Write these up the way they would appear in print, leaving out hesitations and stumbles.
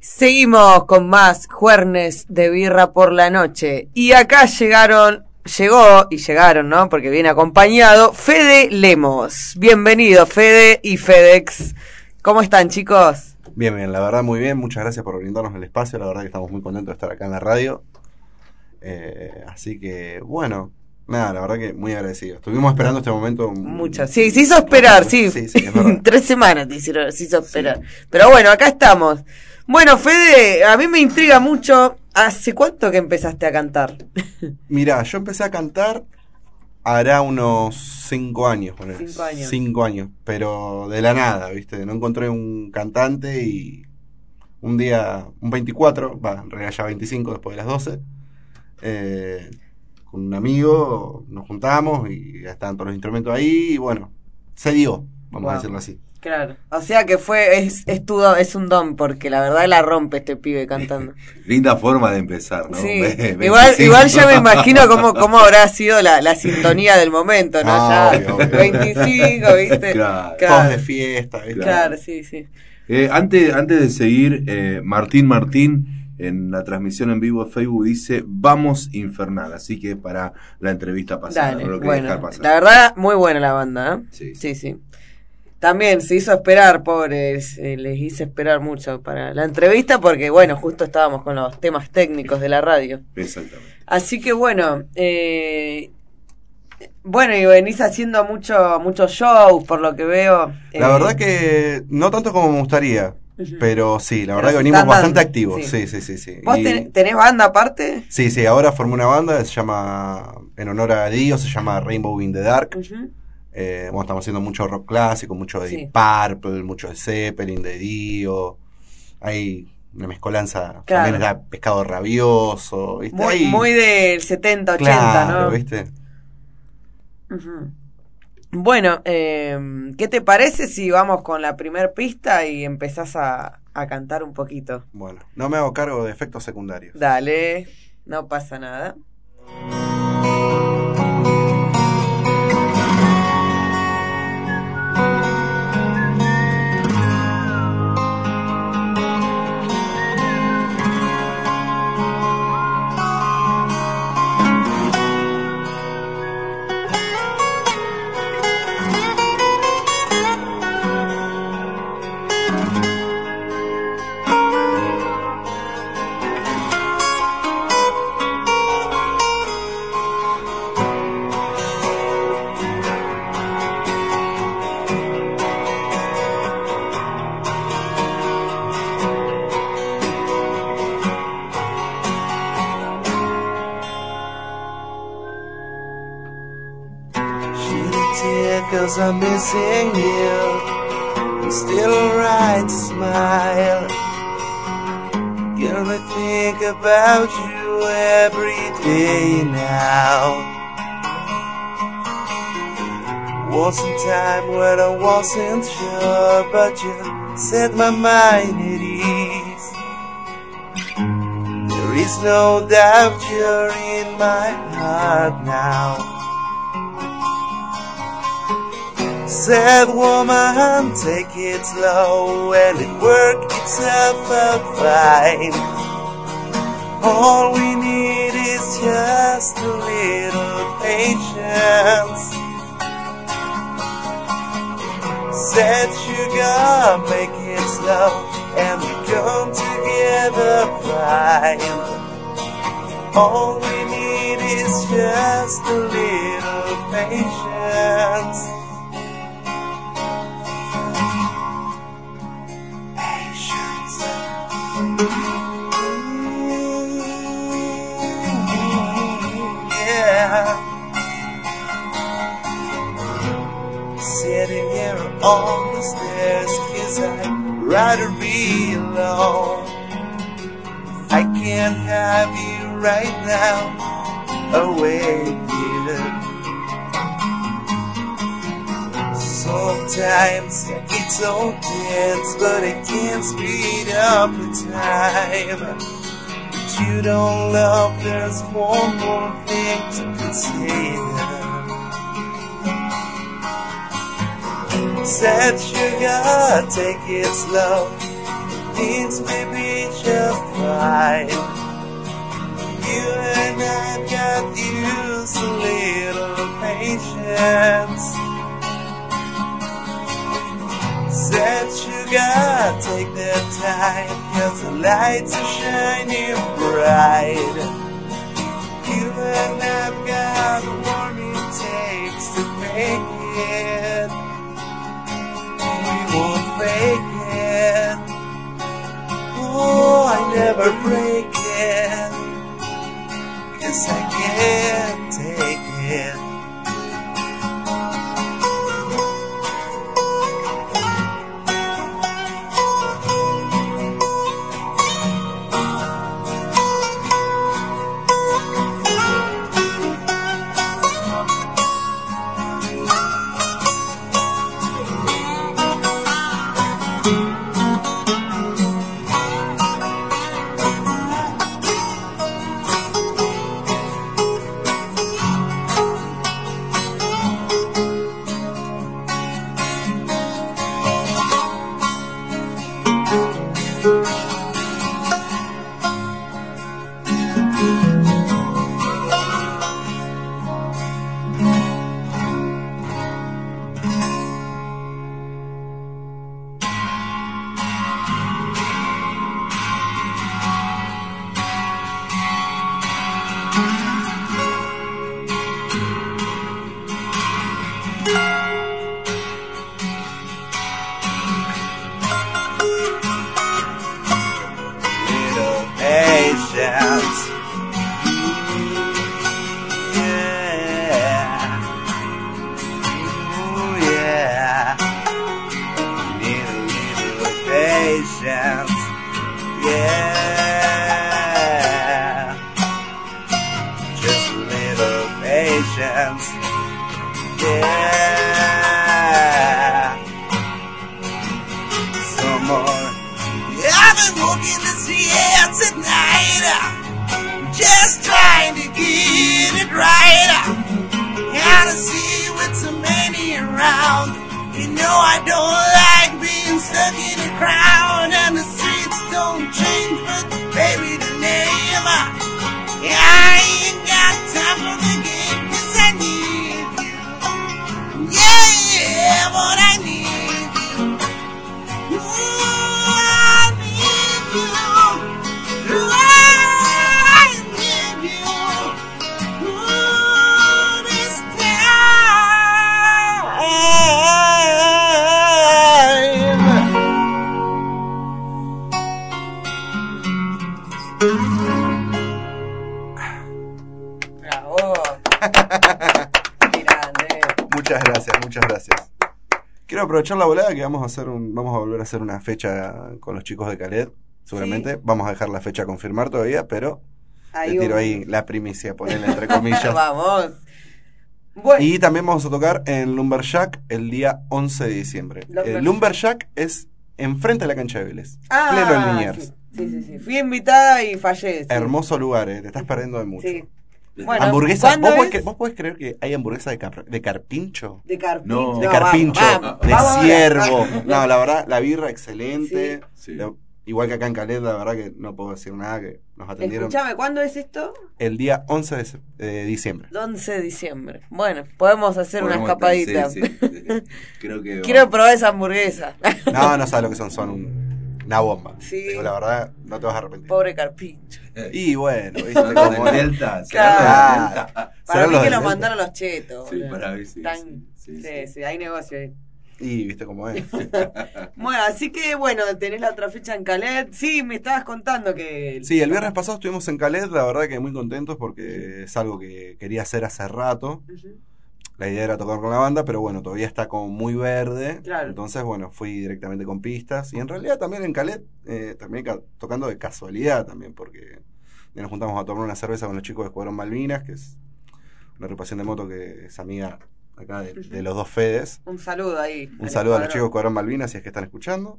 Seguimos con más Juernes de Birra por la Noche. Y acá llegaron, ¿no? Porque viene acompañado Fede Lemos. Bienvenido, Fede y Fedex. ¿Cómo están, chicos? Bien, la verdad muy bien. Muchas gracias por brindarnos el espacio. La verdad que estamos muy contentos de estar acá en la radio. Así que, bueno, nada, la verdad que muy agradecido. Estuvimos esperando este momento. Mucho. Sí, se hizo esperar, sí. Sí, es verdad. 3 semanas se hizo esperar. Sí. Pero bueno, acá estamos. Bueno, Fede, a mí me intriga mucho. ¿Hace cuánto que empezaste a cantar? Mirá, yo empecé a cantar hará unos 5 años. 5 años. 5 años, pero de la nada, ¿viste? No encontré un cantante y un día, un 24, en realidad ya 25 después de las 12, con un amigo nos juntamos y ya estaban todos los instrumentos ahí y bueno, se dio, vamos a decirlo así. Claro, o sea que es un don, porque la verdad la rompe este pibe cantando. Linda forma de empezar, ¿no? Sí. Igual ya me imagino cómo habrá sido la sintonía del momento, ¿no? Ya Obvio. 25, ¿viste? Claro. Todos de fiesta, ¿viste? Claro, sí. Antes de seguir, Martín en la transmisión en vivo de Facebook dice vamos infernal, así que para la entrevista pasada. Dale, no lo bueno, dejar pasar. la verdad muy buena la banda, ¿eh? Sí. También se hizo esperar, pobres, les hice esperar mucho para la entrevista porque, bueno, justo estábamos con los temas técnicos de la radio. Exactamente. Así que, bueno, y venís haciendo muchos shows, por lo que veo. La verdad que no tanto como me gustaría, pero sí, la verdad que se venimos están bastante dando, activos. sí. Sí. ¿Vos tenés banda aparte? Sí, ahora formé una banda, se llama, en honor a Dio, se llama Rainbow in the Dark. Estamos haciendo mucho rock clásico, mucho de Deep Purple, mucho de Zeppelin, de Dio. Hay una mezcolanza, también está Pescado Rabioso, ¿viste? Muy del 70, 80, claro, ¿no? ¿viste? Bueno, ¿qué te parece si vamos con la primer pista y empezás a cantar un poquito? Bueno, no me hago cargo de efectos secundarios. Dale, no pasa nada. I'm missing you. I'm still alright to smile. Gonna think about you every day now. Was a time when I wasn't sure, but you set my mind at ease. There is no doubt you're in my heart now. Said woman, take it slow and it work itself out fine. All we need is just a little patience. Said sugar, make it slow and we come together fine. All we need is just a little patience. Sitting here on the stairs, 'cause I'd rather be alone. I can't have you right now, away here. Sometimes it's so tense, but I can't speed up the time. If you don't love, there's one more thing to consider. Said sugar, take it slow things may be just fine. You and I've got used to little patience. Said sugar, take the time, 'cause the lights are shining bright. You and I've got what it takes to make it. We won't fake it. Oh, I never break it, 'cause I can't take it. Aprovechar la volada que vamos a volver a hacer una fecha con los chicos de Khaled, seguramente. Sí. Vamos a dejar la fecha a confirmar todavía, pero le tiro ahí la primicia, ponerle entre comillas. Vamos. Bueno. Y también vamos a tocar en Lumberjack el día 11 de diciembre. Lumberjack es enfrente de la cancha de Vélez, pleno en Liniers. Sí. Fui invitada y fallé. Sí. Hermoso lugar, te estás perdiendo de mucho. Sí. Bueno, hamburguesas. ¿Vos podés creer que hay hamburguesas de carpincho? De carpincho. No, de carpincho, vamos, de ciervo. No, la verdad, la birra excelente. Sí. Igual que acá en Caleta, la verdad que no puedo decir nada, que nos atendieron. Escuchame, ¿cuándo es esto? El día 11 de diciembre. 11 de diciembre. Bueno, podemos hacer una escapadita. Sí. Creo que quiero probar esa hamburguesa. No sabes lo que son una bomba. Sí. Digo, la verdad, no te vas a arrepentir. Pobre carpincho. Y bueno, ¿viste? Como Delta. Claro. Para mí que lo mandaron los chetos. Sí, para mí sí. Sí, hay negocio ahí. Y viste cómo es. Bueno, así que bueno, tenés la otra fecha en Khaled. Sí, me estabas contando que... Sí, el viernes pasado estuvimos en Khaled, la verdad que muy contentos porque es algo que quería hacer hace rato. Uh-huh. La idea era tocar con la banda, pero bueno, todavía está como muy verde. Claro. Entonces, bueno, fui directamente con pistas. Y en realidad también en Khaled, también tocando de casualidad también, porque nos juntamos a tomar una cerveza con los chicos de Escuadrón Malvinas, que es una agrupación de moto que es amiga acá de los dos Fedes. Un saludo ahí. Un saludo a los chicos de Escuadrón Malvinas, si es que están escuchando.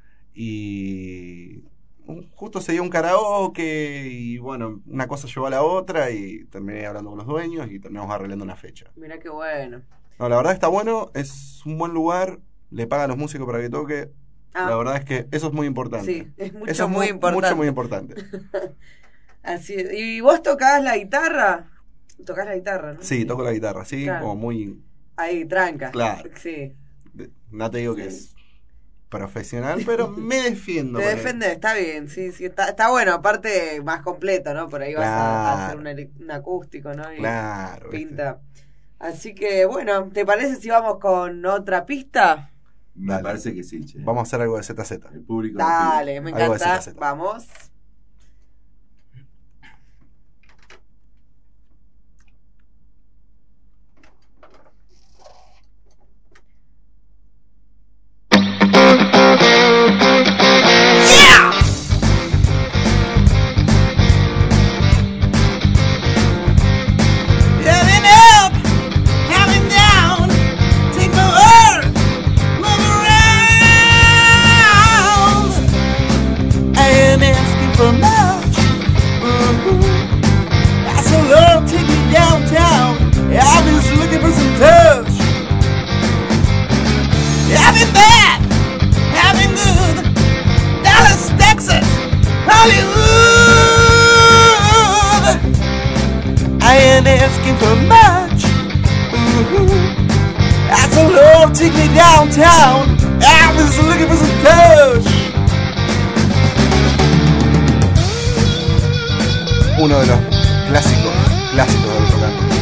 Y justo se dio un karaoke y bueno, una cosa llevó a la otra y terminé hablando con los dueños y terminamos arreglando una fecha. Mirá qué bueno. No, la verdad está bueno, es un buen lugar, le pagan a los músicos para que toque. La verdad es que eso es muy importante. Sí, es mucho, eso es muy importante. Mucho, muy importante. Así es. ¿Y vos tocás la guitarra? Tocás la guitarra, ¿no? Sí, toco la guitarra, sí, Claro. como muy... Ahí, tranca. Claro. Sí. No te digo que es profesional, pero me defiendo. Te con él. defiende, está bien, sí, está bueno, aparte más completo, ¿no? Por ahí vas a hacer un acústico, ¿no? Y Claro. pinta. Así que, bueno, ¿te parece si vamos con otra pista? Me Dale. parece que sí, che. Vamos a hacer algo de ZZ. El público lo Dale, me Algo de encanta. ZZ. Vamos. Heaven up, heaven down, take my word, move around. I ain't asking for much. I said, Lord, take me downtown. I was looking for some touch. Having bad, having good. Dallas, Texas, Hollywood. I ain't asking for much. I said, Lord, take me downtown. I was looking for some touch. Uno de los clásicos del rock and roll.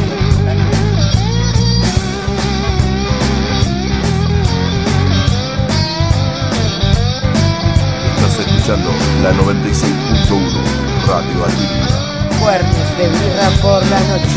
Estás escuchando la 96.1 Radio Activa. Cuernos de birra por la noche.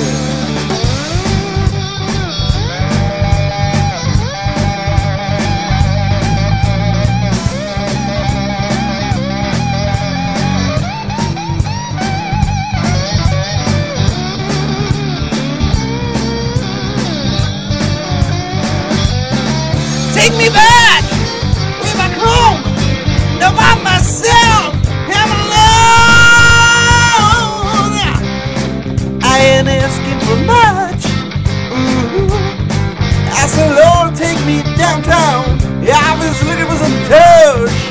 Take me back, way back home. Now by myself, I'm alone. I ain't asking for much. I said, Lord, take me downtown. I was looking for some touch.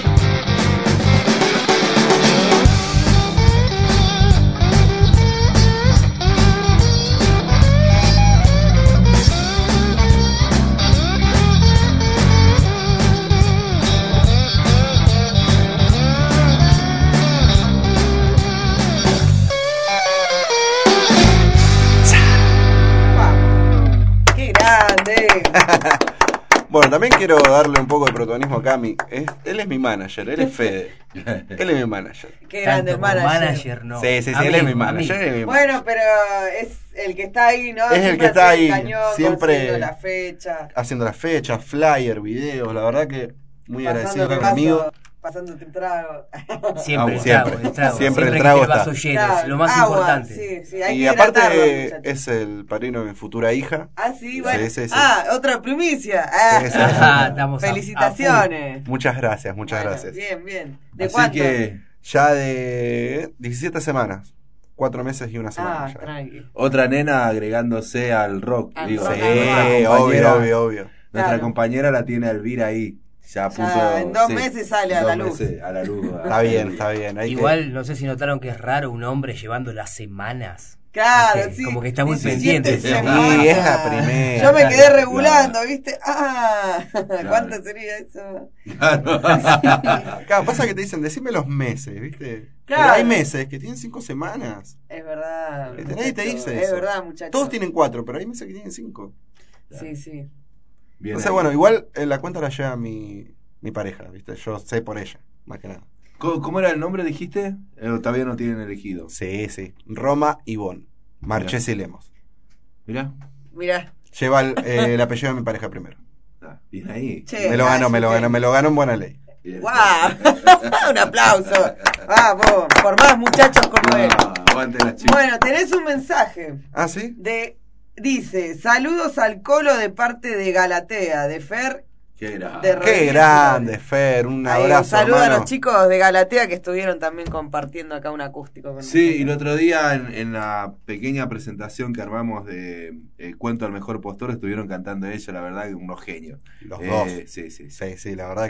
¡Qué grande! Bueno, también quiero darle un poco de protagonismo acá a mí. Él es mi manager, él es Fede. Él es mi manager. ¡Qué grande el Tanto como manager! no. Sí, él es Amigo, mi manager. amigo. Él es mi Bueno, pero es el que está ahí, ¿no? Es el Siempre que está haciendo ahí, el cañón, siempre consiguiendo la fecha. haciendo las fechas, flyer, videos. La verdad que muy agradecido pasándote con mi amigo. vaso, pasándote un trago. Siempre, Agua. el trago. Siempre el que trago el vaso está. lleno, es lo más agua, importante. Sí, sí, hay Y que hidratarlo, aparte muchachos. es el padrino de mi futura hija. Ah, sí, bueno. Sí, sí, sí. Ah, otra primicia. Ah, Sí, sí, Ajá, estamos a felicitaciones. Muchas gracias, muchas Bueno, gracias. Bien, bien. ¿De Así cuánto? que Ya de 17 semanas. 4 meses y una semana. Ah, ya. tranqui. otra nena agregándose al rock. Al digo, rock Sí, and nuestra roll. compañera- obvio. Nuestra Claro. compañera la tiene a Elvira ahí. Ya a Ya, punto. en 2 meses sale a en la 2 luz. meses a la luz. Está bien, está bien. Hay Igual, no sé si notaron que es raro un hombre llevando las semanas. Claro, ¿Viste? sí. Como que está muy 17 pendiente. semanas. Sí, es la primera. Yo me quedé Claro. regulando, ¿viste? Ah, ¿cuánto sería eso? Claro, pasa que te dicen, decime los meses, ¿viste? Claro. Pero hay meses que tienen 5 semanas. Es verdad. Nadie te muchacho, dice Es eso. verdad, muchachos. Todos tienen 4, pero hay meses que tienen 5. Sí, sí. Bien Entonces, ahí. bueno, igual la cuenta la lleva mi pareja, ¿viste? Yo sé por ella, más que nada. ¿Cómo era el nombre, dijiste? Todavía no tienen elegido. Sí, sí. Roma Ivonne. Marchesi Lemos. Mirá. Mirá. Lleva el apellido de mi pareja primero. Ah, bien ahí. Che. Me lo ganó, me lo ganó, me lo ganó en buena ley. Bien. ¡Guau! Un aplauso. Vamos, por más muchachos como él. Ah, aguante las chicas. Bueno, tenés un mensaje ¿Ah, sí? dice, saludos al Colo de parte de Galatea, de Fer. Qué grande. De Qué Rodríguez grande, Flores. Fer. Un Ahí, abrazo, un saludo a hermano. los chicos de Galatea que estuvieron también compartiendo acá un acústico con Sí, y el nosotros. otro día en la pequeña presentación que armamos de Cuento al Mejor Postor estuvieron cantando ella, la verdad que unos genios. Los dos. Sí, sí, sí. Sí, sí, la verdad que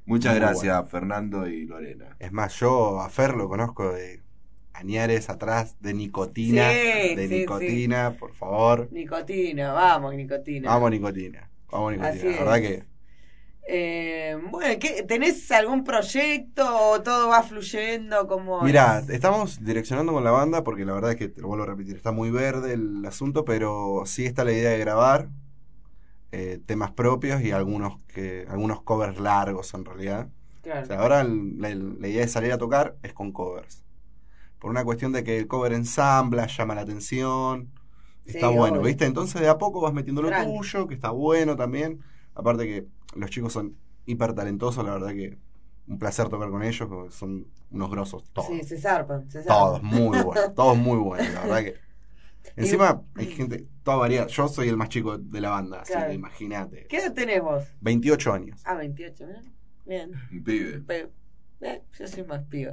Muchas Muy gracias, bueno. Fernando y Lorena. Es más, yo a Fer lo conozco de añares atrás, de nicotina. Sí, de sí, nicotina, por favor. Nicotina, vamos, nicotina. Vamos, nicotina. Vamos, nicotina. Así La verdad es. que. Bueno, ¿tenés algún proyecto o todo va fluyendo como Mirá, estamos direccionando con la banda porque la verdad es que, te lo vuelvo a repetir, está muy verde el asunto, pero sí está la idea de grabar temas propios y algunos covers largos en realidad. Claro. O sea, ahora la idea de salir a tocar es con covers. Por una cuestión de que el cover ensambla, llama la atención, está Sí, bueno, obvio. ¿viste? Entonces de a poco vas metiendo lo Tranqui. tuyo, que está bueno también. Aparte que los chicos son hiper talentosos, la verdad que un placer tocar con ellos, porque son unos grosos todos. Sí, se zarpan. Todos muy buenos, todos muy buenos, la verdad que. Encima hay gente toda variada. Yo soy el más chico de la banda, así Claro. que imagínate. ¿Qué edad tenés vos? 28 años. Ah, 28, ¿eh? Bien. Un pibe. Yo soy más piba.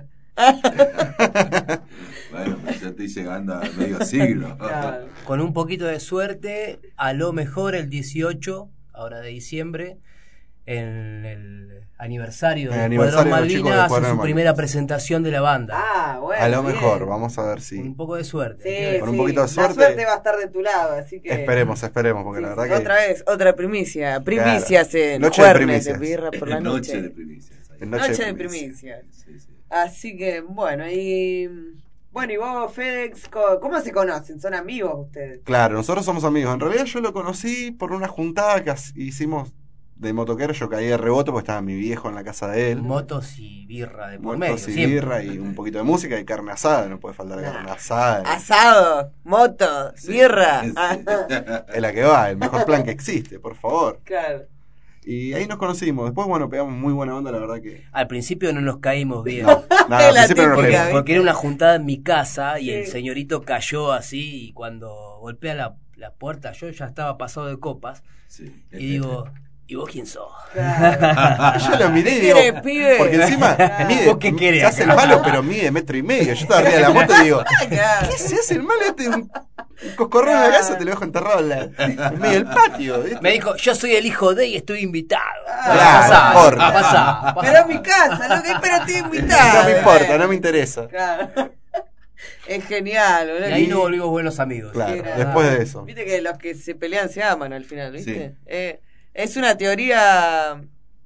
Bueno, pues ya estoy llegando a medio siglo. Claro. Con un poquito de suerte, a lo mejor el 18, ahora de diciembre, en el aniversario El del aniversario Escuadrón de los chicos del Malvinas, hace Escuadrón su Malvinas. primera presentación de la banda. Ah, bueno. A lo bien. mejor, vamos a ver Con si. un poco de suerte. Sí, Con un sí. poquito de La suerte. suerte va a estar de tu lado, así que. Esperemos, porque Sí, la sí. verdad que. Otra vez, otra primicia. Primicias en Noche de Juernes de primicias. Birra por la Noche noche. de primicias. ahí. En Noche de primicias. Sí, sí. Así que, bueno, y vos, FedEx, ¿cómo se conocen? ¿Son amigos ustedes? Claro, nosotros somos amigos. En realidad yo lo conocí por una juntada que hicimos de motoquero. Yo caí de rebote porque estaba mi viejo en la casa de él. Motos y birra de por medio. Motos y siempre. birra y un poquito de música y carne asada. No puede faltar la carne asada. Asado, moto, birra. Sí. Es la que va, el mejor plan que existe, por favor. Claro. Y ahí nos conocimos. Después, bueno, pegamos muy buena onda, la verdad que. Al principio no nos caímos bien. Nada, al la principio no nos típica, reímos. Porque era una juntada en mi casa y Sí. el señorito cayó así y cuando golpea la puerta yo ya estaba pasado de copas Sí. y digo, ¿y vos quién sos? Claro. Yo lo miré y ¿Qué digo, querés, pibe? porque encima mide, ¿Vos qué querés se hace el acá? malo, pero mide 1,5 metros. Yo estaba arriba de la moto y digo, Claro. ¿qué se hace el malo este? Un coscorrón en la casa, te lo dejo enterrado en medio del patio. ¿viste? Me dijo, yo soy el hijo de y estoy invitado. Claro, no importa. pasá. Pero en mi casa, ¿no? Pero estoy invitada. No me importa, no me interesa. Claro. Es genial, boludo. Y ahí nos volvimos buenos amigos. Claro, Era- después de eso. Viste que los que se pelean se aman al final, ¿viste? Sí. Es una teoría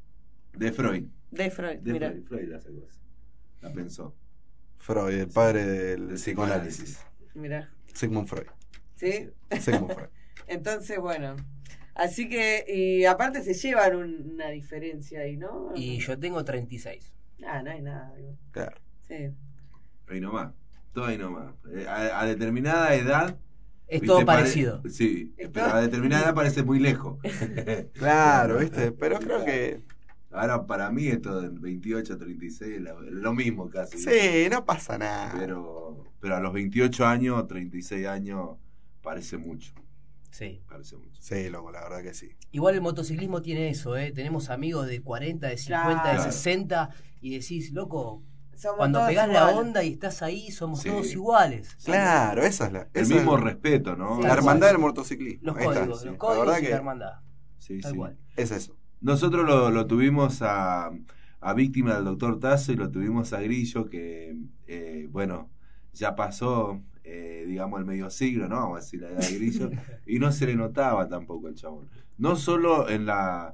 De Freud. de Freud, De mira. Freud la sacó. La pensó. Freud, el padre del psicoanálisis. Mira. Sigmund Freud. ¿Sí? Sigmund Freud. Entonces, bueno. Así que, y aparte se llevan una diferencia ahí, ¿no? Y yo tengo 36. Ah, no hay nada. digo. Claro. Sí. Ahí nomás. Todo ahí nomás. A determinada edad. Es ¿viste? todo parecido. Sí, Es pero todo- a determinada edad parece muy lejos. Claro, ¿viste? Pero creo que. Ahora para mí esto de 28 a 36 es lo mismo casi. Sí, no pasa nada. Pero a los 28 años, 36 años, parece mucho. Sí. Parece mucho. Sí, loco, la verdad que sí. Igual el motociclismo tiene eso, ¿eh? Tenemos amigos de 40, de 50, Claro. de 60 y decís, loco, Somos cuando todos pegás la iguales. onda y estás ahí, somos Sí. todos iguales. Claro, esa es la. El esa mismo es respeto, ¿no? Sí, la tal hermandad cual. del motociclismo. Los Ahí está, códigos, sí. los La códigos verdad y que la hermandad. Sí, Tal sí. cual. es eso. Nosotros lo tuvimos a Víctima del Doctor Tazo y lo tuvimos a Grillo, que, bueno, ya pasó, digamos, el medio siglo, ¿no? Vamos a decir la edad de Grillo, y no se le notaba tampoco el chabón. No solo en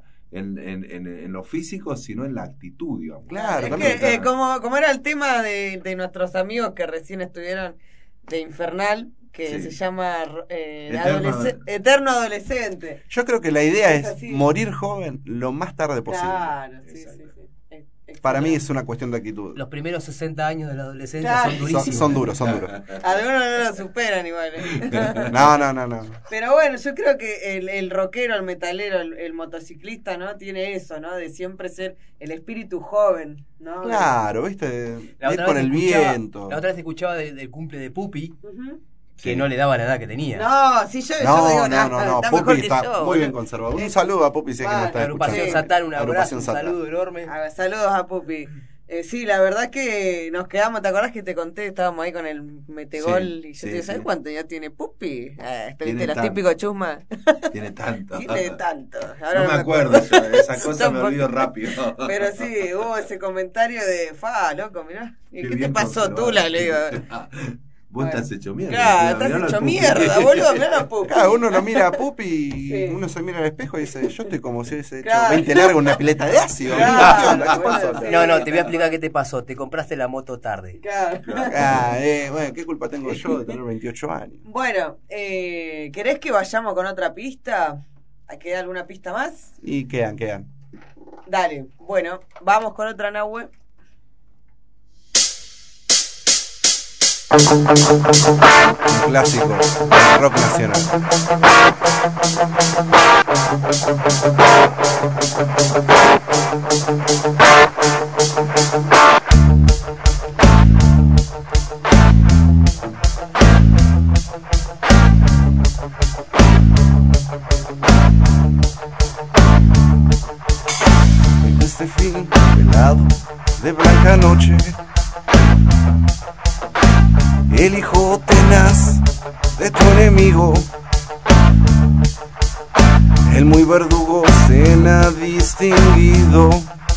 lo físico, sino en la actitud, digamos. Claro, Es también. que, como era el tema de nuestros amigos que recién estuvieron de Infernal, que Sí. se llama Eterno- Eterno Adolescente. Yo creo que la idea Es es así. morir joven lo más tarde posible. Claro, sí, sí, Exacto. sí. Para mí es una cuestión de actitud. Los primeros 60 años de la adolescencia Claro. son durísimos. Son duros, son duros. Algunos no lo superan igual. No. Pero bueno, yo creo que el rockero, el metalero, el motociclista, ¿no? Tiene eso, ¿no? De siempre ser el espíritu joven, ¿no? Claro, ¿viste? La Ir otra con vez el escuchaba- viento. La otra vez escuchaba del cumple de Pupi, Ujú. que Sí. no le daba la edad que tenía. No, sí, yo No, digo, no. está Pupi mejor que está yo, muy boludo. bien conservado. Un saludo a Pupi si es que Vale, nos está La agrupación escuchando. Satán, un abrazo, Agrupación un Satán. saludo enorme. Saludos a Pupi. Sí, la verdad que nos quedamos, ¿te acordás que te conté? Estábamos ahí con el metegol y yo te digo, ¿sabes cuánto ya tiene Pupi? ¿Viste los típicos chusmas? Tiene tanto. Tiene tanto. Ahora no me acuerdo yo, esa cosa me olvido rápido. Pero sí, hubo ese comentario de, loco, mirá. ¿Y qué te bien pasó, Tula? Le digo. Vos estás hecho mierda. Claro, estás hecho mierda, boludo, mirá la Pupi. Claro, uno lo mira a Pupi y uno se mira al espejo y dice, yo estoy como si hubiese hecho 20 largos en una pileta de ácido. Claro, ¿Qué onda? ¿Qué pasó? sí. No, te voy a explicar qué te pasó. Te compraste la moto tarde. Claro. Bueno, ¿qué culpa tengo yo de tener 28 años? Bueno, ¿querés que vayamos con otra pista? ¿Queda alguna pista más? Y quedan. Dale, bueno, vamos con otra, Nahue. Un clásico del rock nacional. Este fin velado de blanca noche, el hijo tenaz de tu enemigo, el muy verdugo cena distinguido.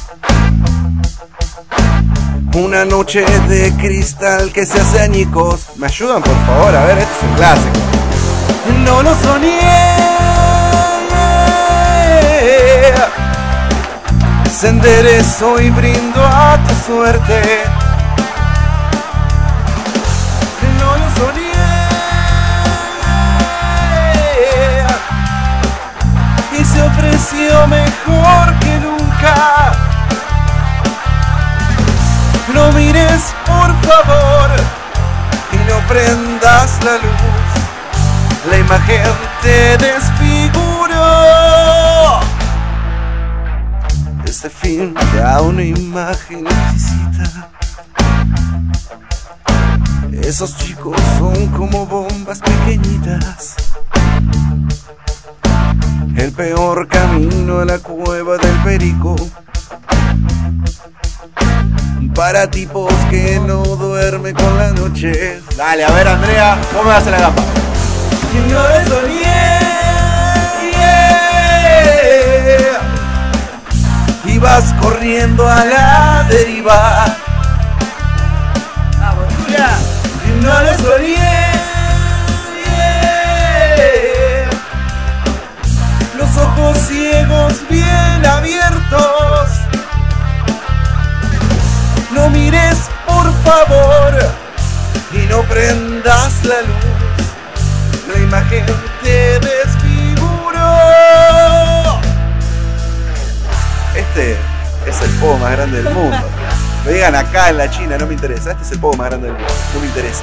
Una noche de cristal que se hace añicos. ¿Me ayudan, por favor? A ver, este es un clásico. No lo soñé. Se enderezó y brindo a tu suerte. No lo soñé. Y se ofreció mejor que nunca. No mires, por favor, y no prendas la luz. La imagen te desfiguró. Este film da una imagen exquisita. Esos chicos son como bombas pequeñitas. El peor camino a la cueva del perico, para tipos que no duermen con la noche. Dale, a ver, Andrea, ¿cómo me hace la gamba? No lo soñé, y vas corriendo a la deriva. Vamos, Tula. No lo soñé, los ojos ciegos bien abiertos. No mires, por favor, y no prendas la luz. La imagen te desfiguró. Este es el pogo más grande del mundo. Lo digan acá en la China, no me interesa. Este es el pogo más grande del mundo, no me interesa.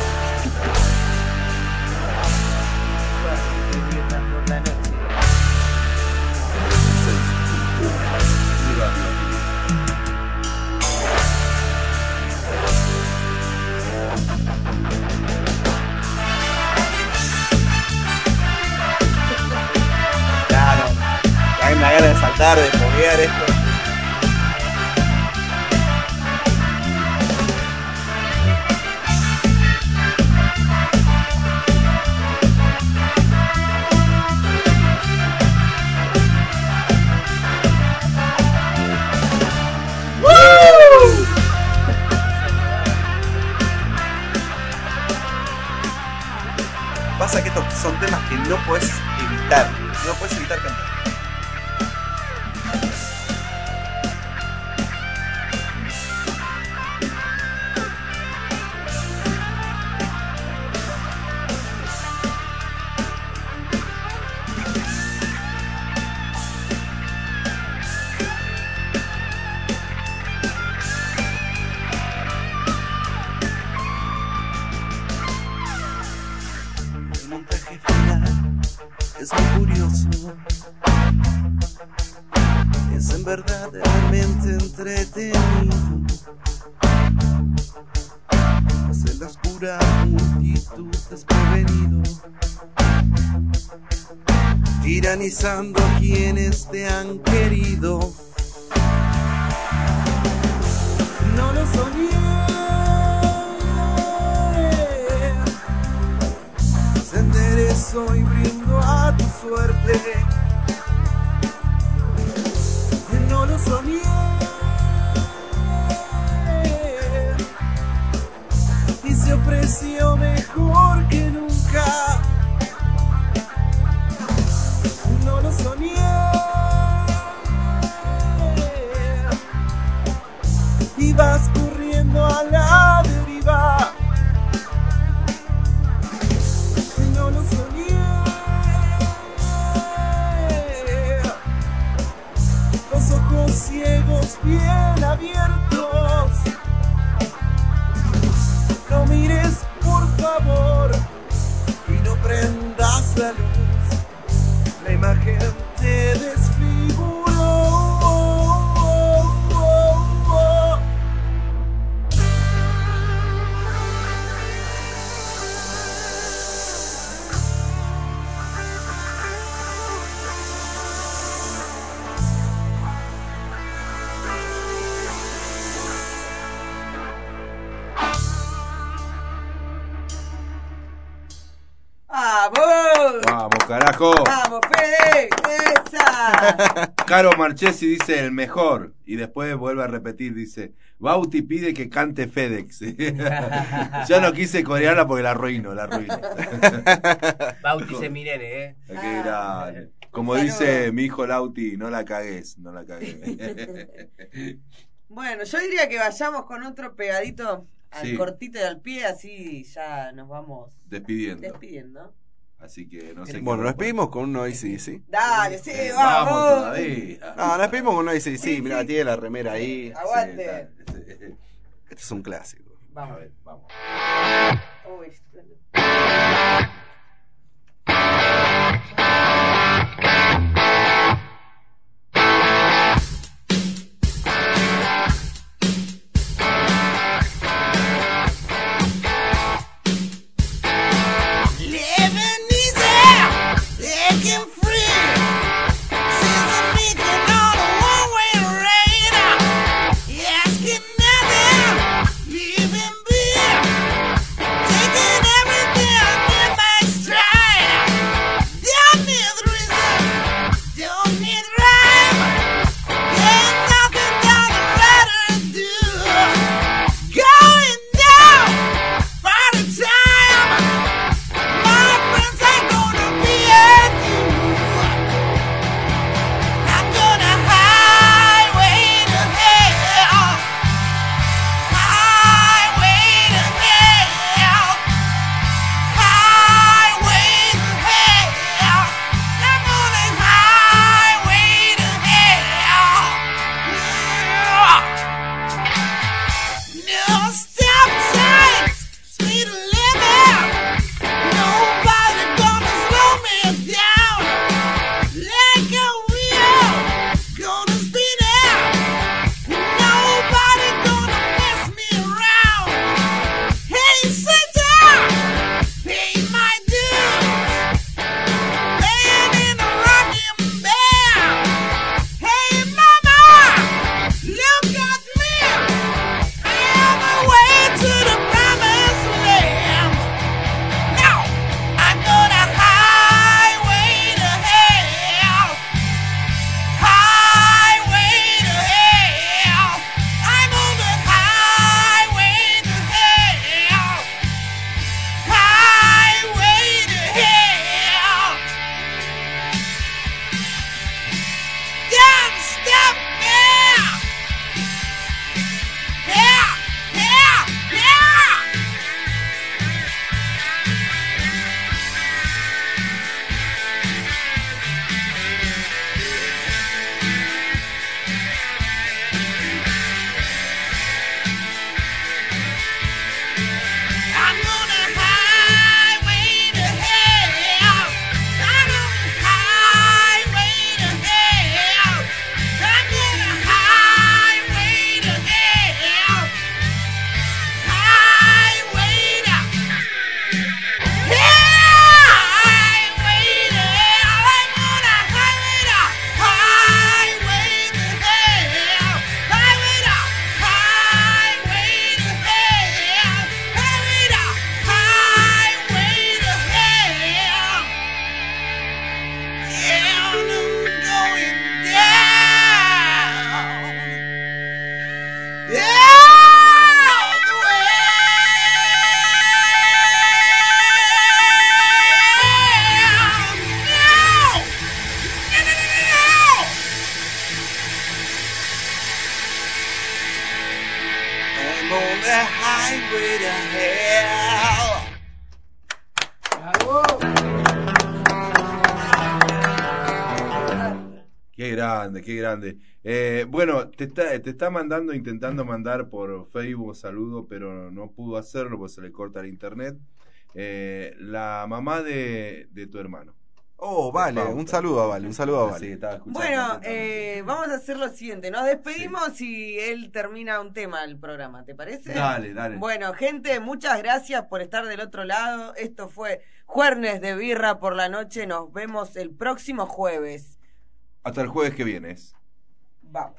Hay una gana de saltar, de foguear esto. Pasa que estos son temas que no puedes evitar cantar. El montaje final es muy curioso. Es en verdad realmente entretenido. Hace la oscura multitud desprevenido, tiranizando a quienes te han querido. No lo soñé. Se enderezó y brindo a tu suerte. No lo soñé. Y se ofreció mejor que nunca. No lo soñé. Y vas corriendo a la deriva. No lo soñé. Los ojos ciegos bien abiertos. No mires por favor y no prendas la luz. La imagen te desfiguró. ¡Vamos! Vamos, carajo. ¡Vamos, Fede! ¡Esa! Caro Marchesi dice el mejor. Y después vuelve a repetir, dice, Bauti pide que cante FedEx. Yo no quise corearla porque la arruino. Bauti se mirene, Qué grande. Como dice mi hijo Lauti, no la cagues, no la cagues. Bueno, yo diría que vayamos con otro pegadito al Sí. cortito y al pie, así ya nos vamos Despidiendo. Así que no sé. Bueno, nos despedimos con un AC/DC. Dale, sí, Vamos vamos. todavía. No, nos despedimos con un AC/DC. Mirá, tiene la remera ahí. Aguante. Este es un clásico. A Vamos. ver, vamos. Uy, Living easy, breaking free. Since I'm making on a one-way radar. Asking nothing, leaving big. grande, qué grande. Bueno, te está intentando mandar por Facebook saludo, pero no pudo hacerlo porque se le corta el internet. La mamá de tu hermano. Oh, Vale, un saludo a Vale, Sí, estaba escuchando. Bueno, vamos a hacer lo siguiente, nos despedimos y él termina un tema el programa, ¿te parece? Dale. Bueno, gente, muchas gracias por estar del otro lado. Esto fue Juernes de Birra por la Noche. Nos vemos el próximo jueves. Hasta el jueves que viene. Vamos.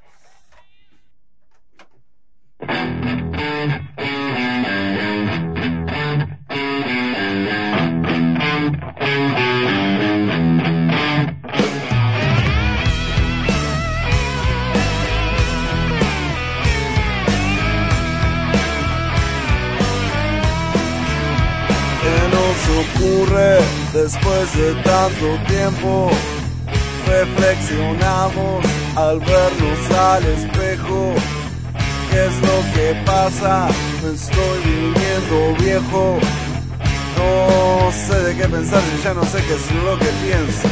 ¿Qué nos ocurre después de tanto tiempo? Reflexionamos al vernos al espejo. ¿Qué es lo que pasa? Me estoy viniendo viejo. No sé de qué pensar y ya no sé qué es lo que pienso.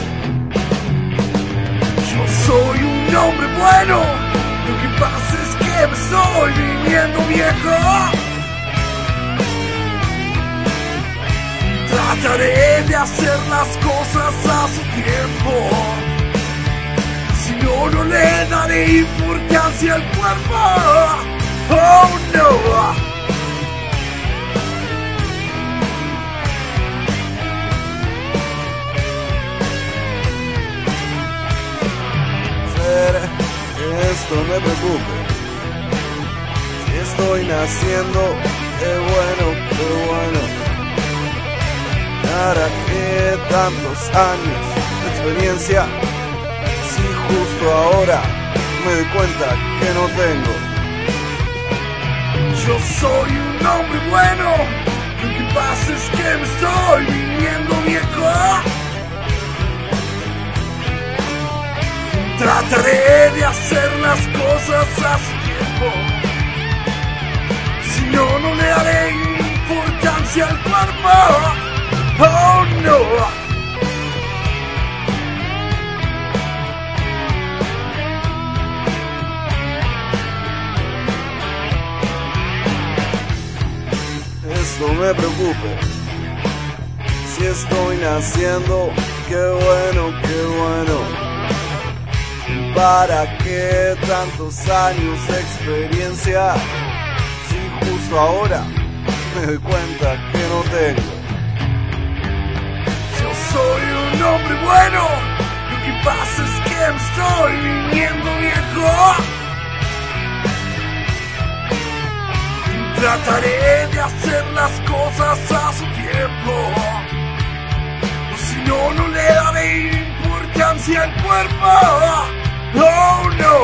Yo soy un hombre bueno. Lo que pasa es que me estoy viniendo viejo. Trataré de hacer las cosas a su tiempo. Si no, no le daré importancia al cuerpo. Oh no. Que esto me preocupe. Si estoy naciendo, qué bueno. ¿Para qué tantos años de experiencia? Si justo ahora me doy cuenta que no tengo. Yo soy un hombre bueno. Lo que pasa es que me estoy viniendo viejo. Trataré de hacer las cosas a su tiempo. Si no, no le daré importancia al cuerpo. Oh no. Esto me preocupe. Si estoy naciendo, qué bueno. ¿Para qué tantos años de experiencia? Si justo ahora me doy cuenta que no tengo. Yo soy un hombre bueno. Lo que pasa es que me estoy viniendo viejo. Trataré de hacer las cosas a su tiempo. O si no, no le daré importancia al cuerpo. Oh no.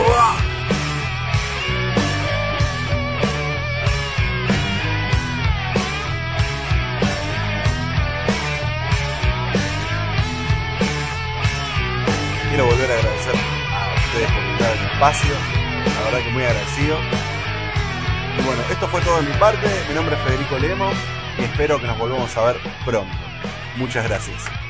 Quiero volver a agradecer a ustedes por brindar el espacio. La verdad que muy agradecido. Y bueno, esto fue todo de mi parte. Mi nombre es Federico Lemos y espero que nos volvamos a ver pronto. Muchas gracias.